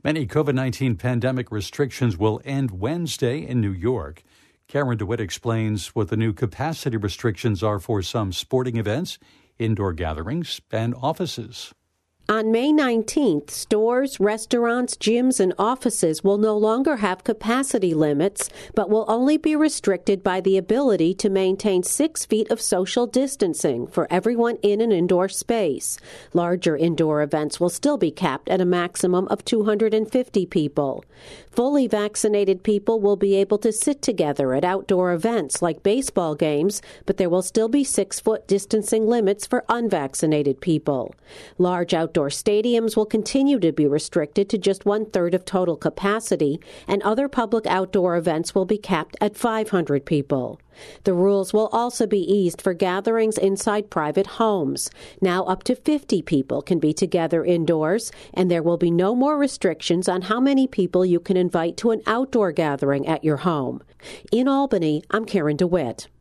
Many COVID-19 pandemic restrictions will end Wednesday in New York. Karen DeWitt explains what the new capacity restrictions are for some sporting events, indoor gatherings, and offices. On May 19th, stores, restaurants, gyms, and offices will no longer have capacity limits, but will only be restricted by the ability to maintain 6 feet of social distancing for everyone in an indoor space. Larger indoor events will still be capped at a maximum of 250 people. Fully vaccinated people will be able to sit together at outdoor events like baseball games, but there will still be 6-foot distancing limits for unvaccinated people. Large outdoor stadiums will continue to be restricted to just 1/3 of total capacity, and other public outdoor events will be capped at 500 people. The rules will also be eased for gatherings inside private homes. Now up to 50 people can be together indoors, and there will be no more restrictions on how many people you can invite to an outdoor gathering at your home. In Albany, I'm Karen DeWitt.